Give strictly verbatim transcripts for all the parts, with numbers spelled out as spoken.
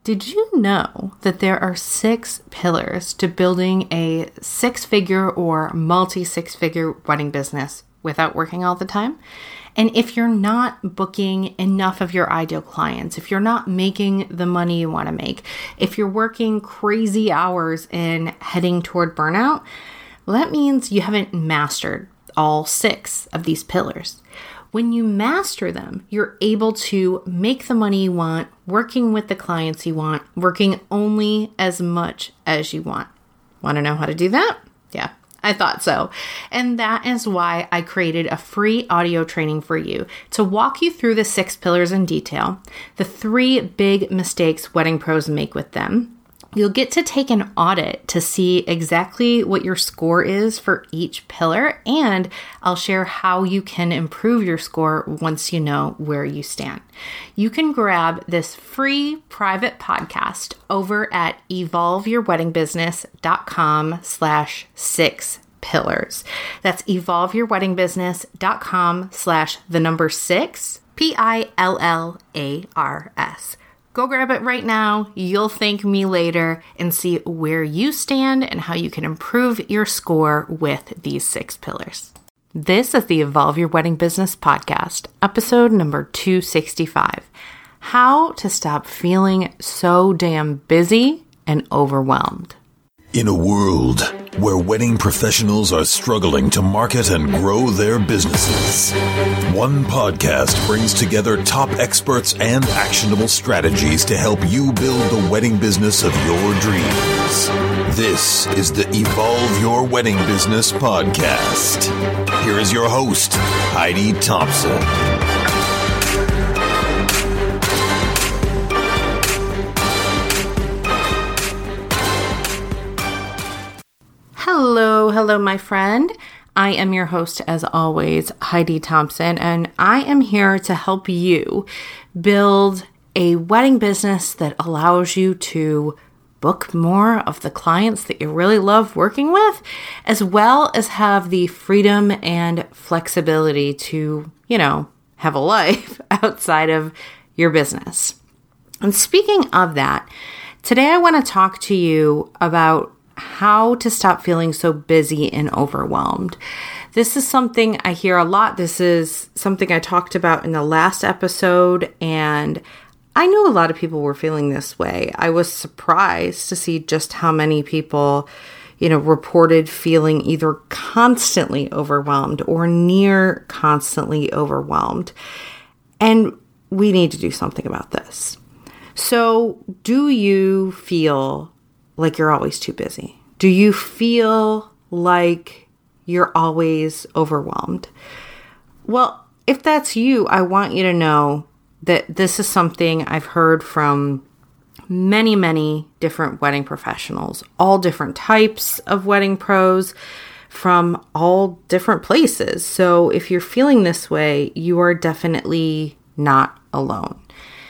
Did you know that there are six pillars to building a six-figure or multi-six-figure wedding business without working all the time? And if you're not booking enough of your ideal clients, if you're not making the money you want to make, if you're working crazy hours and heading toward burnout, well, that means you haven't mastered all six of these pillars. When you master them, you're able to make the money you want, working with the clients you want, working only as much as you want. Want to know how to do that? Yeah, I thought so. And that is why I created a free audio training for you to walk you through the six pillars in detail, the three big mistakes wedding pros make with them. You'll get to take an audit to see exactly what your score is for each pillar, and I'll share how you can improve your score once you know where you stand. You can grab this free private podcast over at evolveyourweddingbusiness.com slash six pillars. That's evolveyourweddingbusiness.com slash the number six, P I L L A R S. Go grab it right now. You'll thank me later and see where you stand and how you can improve your score with these six pillars. This is the Evolve Your Wedding Business podcast, episode number two sixty-five. How to stop feeling so damn busy and overwhelmed. In a world where wedding professionals are struggling to market and grow their businesses, one podcast brings together top experts and actionable strategies to help you build the wedding business of your dreams. This is the Evolve Your Wedding Business podcast. Here is your host, Heidi Thompson. Hello, hello, my friend. I am your host, as always, Heidi Thompson, and I am here to help you build a wedding business that allows you to book more of the clients that you really love working with, as well as have the freedom and flexibility to, you know, have a life outside of your business. And speaking of that, today I want to talk to you about how to stop feeling so busy and overwhelmed. This is something I hear a lot. This is something I talked about in the last episode, and I knew a lot of people were feeling this way. I was surprised to see just how many people, you know, reported feeling either constantly overwhelmed or near constantly overwhelmed. And we need to do something about this. So, do you feel like you're always too busy? Do you feel like you're always overwhelmed? Well, if that's you, I want you to know that this is something I've heard from many, many different wedding professionals, all different types of wedding pros from all different places. So if you're feeling this way, you are definitely not alone.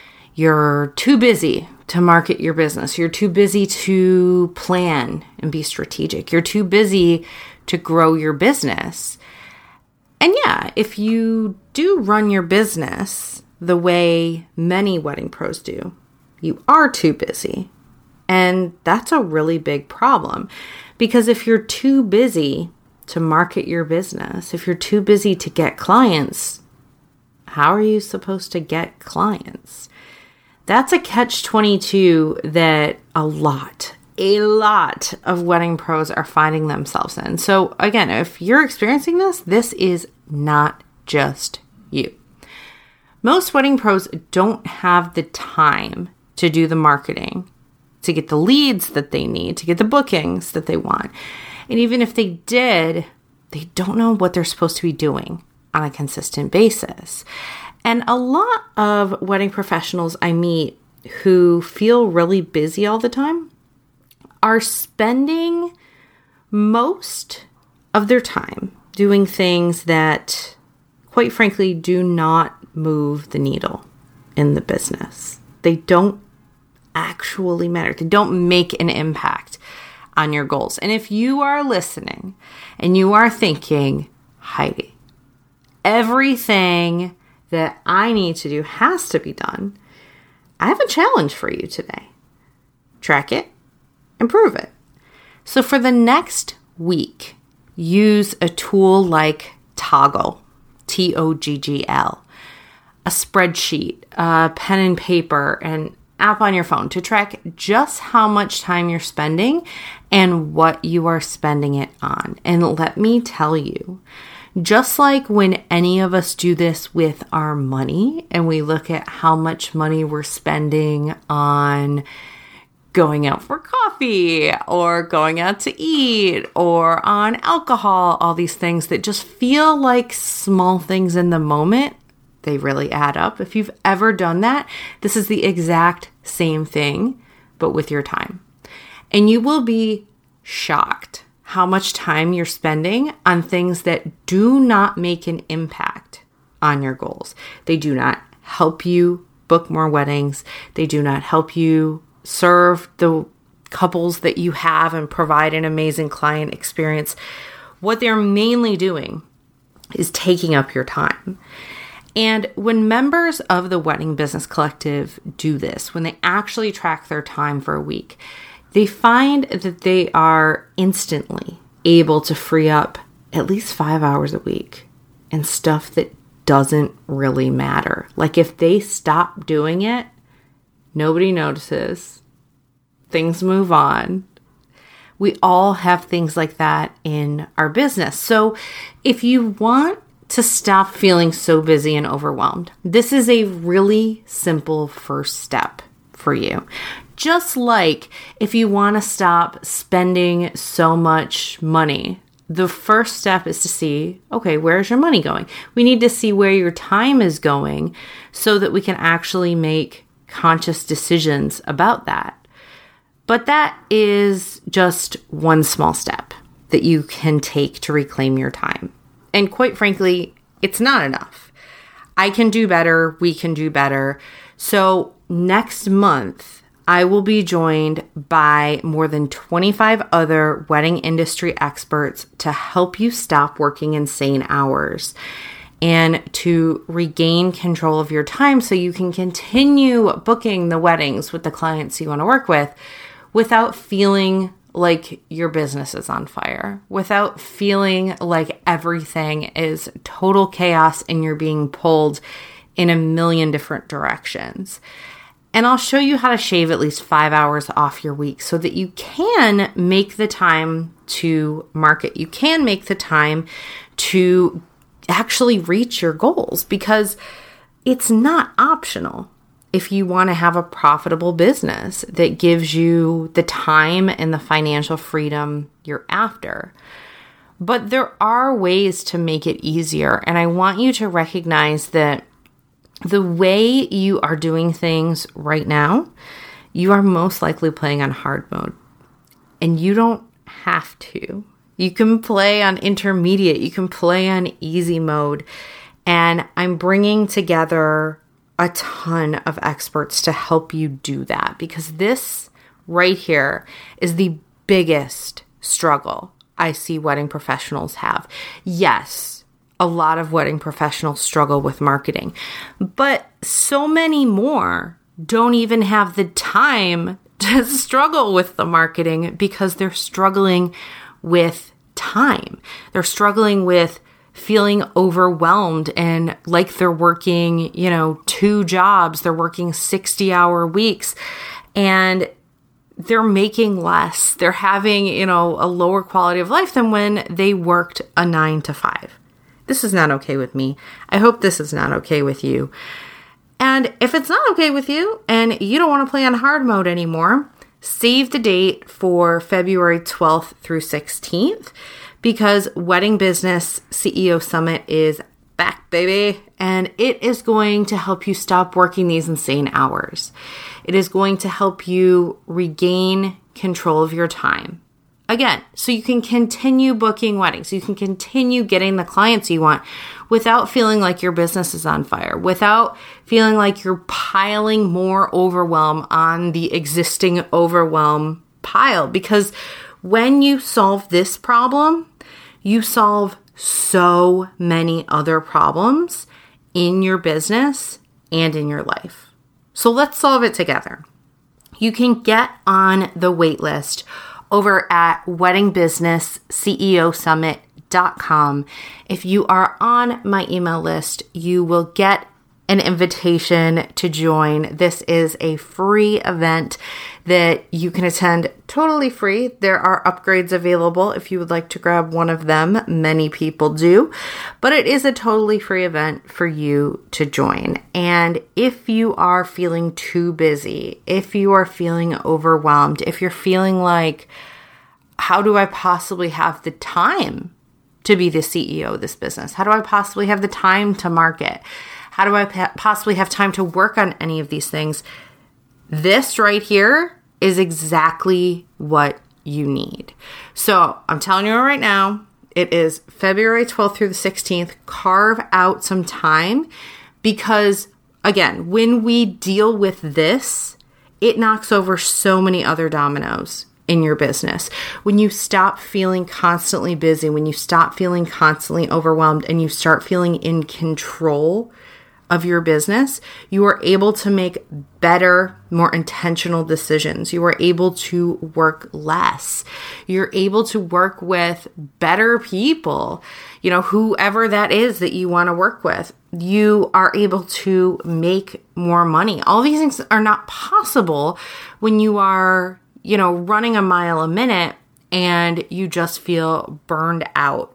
You're too busy to market your business. You're too busy to plan and be strategic. You're too busy to grow your business. And yeah, if you do run your business the way many wedding pros do, you are too busy. And that's a really big problem, because if you're too busy to market your business, if you're too busy to get clients, how are you supposed to get clients? That's a catch twenty-two that a lot, a lot of wedding pros are finding themselves in. So again, if you're experiencing this, this is not just you. Most wedding pros don't have the time to do the marketing, to get the leads that they need, to get the bookings that they want. And even if they did, they don't know what they're supposed to be doing on a consistent basis. And a lot of wedding professionals I meet who feel really busy all the time are spending most of their time doing things that, quite frankly, do not move the needle in the business. They don't actually matter. They don't make an impact on your goals. And if you are listening and you are thinking, Heidi, everything that I need to do has to be done, I have a challenge for you today. track it, improve it. So for the next week, use a tool like Toggl, T O G G L, a spreadsheet, a pen and paper, an app on your phone to track just how much time you're spending and what you are spending it on. And let me tell you, just like when any of us do this with our money and we look at how much money we're spending on going out for coffee or going out to eat or on alcohol, all these things that just feel like small things in the moment, they really add up. If you've ever done that, this is the exact same thing, but with your time. And you will be shocked how much time you're spending on things that do not make an impact on your goals. They do not help you book more weddings. They do not help you serve the couples that you have and provide an amazing client experience. What they're mainly doing is taking up your time. And when members of the Wedding Business Collective do this, when they actually track their time for a week, they find that they are instantly able to free up at least five hours a week in stuff that doesn't really matter. Like if they stop doing it, nobody notices. Things move on. We all have things like that in our business. So if you want to stop feeling so busy and overwhelmed, this is a really simple first step for you. Just like if you want to stop spending so much money, the first step is to see, okay, where's your money going? We need to see where your time is going so that we can actually make conscious decisions about that. But that is just one small step that you can take to reclaim your time. And quite frankly, it's not enough. I can do better. We can do better. So next month, I will be joined by more than twenty-five other wedding industry experts to help you stop working insane hours and to regain control of your time so you can continue booking the weddings with the clients you want to work with without feeling like your business is on fire, without feeling like everything is total chaos and you're being pulled in a million different directions. And I'll show you how to shave at least five hours off your week so that you can make the time to market. You can make the time to actually reach your goals because it's not optional. If you want to have a profitable business that gives you the time and the financial freedom you're after. But there are ways to make it easier. And I want you to recognize that the way you are doing things right now, you are most likely playing on hard mode. And you don't have to. You can play on intermediate. You can play on easy mode. And I'm bringing together a ton of experts to help you do that because this right here is the biggest struggle I see wedding professionals have. Yes, a lot of wedding professionals struggle with marketing, but so many more don't even have the time to struggle with the marketing because they're struggling with time. They're struggling with feeling overwhelmed and like they're working, you know, two jobs. They're working sixty hour weeks and they're making less. They're having, you know, a lower quality of life than when they worked a nine to five. This is not okay with me. I hope this is not okay with you. And if it's not okay with you and you don't want to play on hard mode anymore, save the date for February twelfth through sixteenth. Because Wedding Business C E O Summit is back, baby. And it is going to help you stop working these insane hours. It is going to help you regain control of your time. Again, so you can continue booking weddings. You can continue getting the clients you want without feeling like your business is on fire, without feeling like you're piling more overwhelm on the existing overwhelm pile. Because when you solve this problem, you solve so many other problems in your business and in your life. So let's solve it together. you can get on the wait list over at wedding business c e o summit dot com. If you are on my email list, you will get an invitation to join. This is a free event that you can attend totally free. There are upgrades available if you would like to grab one of them. Many people do, but it is a totally free event for you to join. And if you are feeling too busy, if you are feeling overwhelmed, if you're feeling like, how do I possibly have the time to be the C E O of this business? How do I possibly have the time to market? How do I possibly have time to work on any of these things? This right here is exactly what you need. So I'm telling you right now, it is February twelfth through the sixteenth. Carve out some time because, again, when we deal with this, it knocks over so many other dominoes in your business. When you stop feeling constantly busy, when you stop feeling constantly overwhelmed, and you start feeling in control of your business, you are able to make better, more intentional decisions. You are able to work less. You're able to work with better people, you know, whoever that is that you want to work with. You are able to make more money. All these things are not possible when you are, you know, running a mile a minute and you just feel burned out.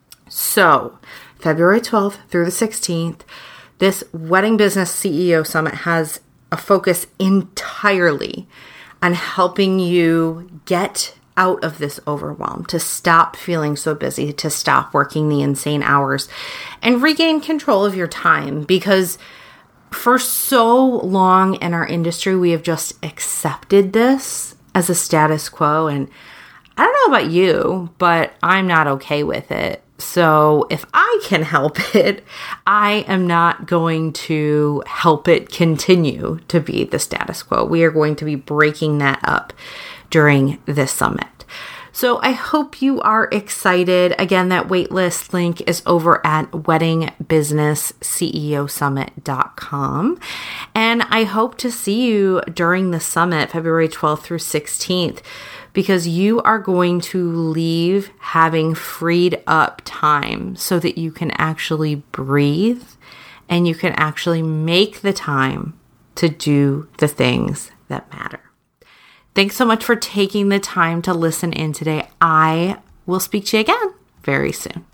So, February twelfth through the sixteenth, this Wedding Business C E O Summit has a focus entirely on helping you get out of this overwhelm, to stop feeling so busy, to stop working the insane hours, and regain control of your time. Because for so long in our industry, we have just accepted this as a status quo. And I don't know about you, but I'm not okay with it. So if I can help it, I am not going to help it continue to be the status quo. We are going to be breaking that up during this summit. So I hope you are excited. Again, that waitlist link is over at wedding business c e o summit dot com. And I hope to see you during the summit, February twelfth through sixteenth, because you are going to leave having freed up time so that you can actually breathe and you can actually make the time to do the things that matter. Thanks so much for taking the time to listen in today. I will speak to you again very soon.